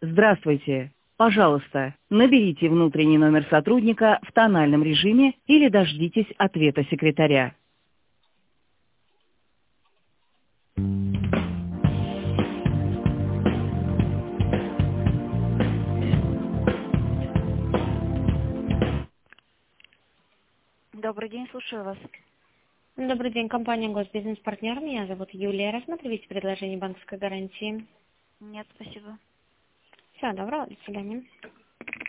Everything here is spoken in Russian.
Здравствуйте. Пожалуйста, наберите внутренний номер сотрудника в тональном режиме или дождитесь ответа секретаря. Добрый день, слушаю вас. Добрый день, компания Госбизнес-партнер. Меня зовут Юлия. Рассматривайте предложение банковской гарантии. Нет, спасибо. Всего доброго, до свидания.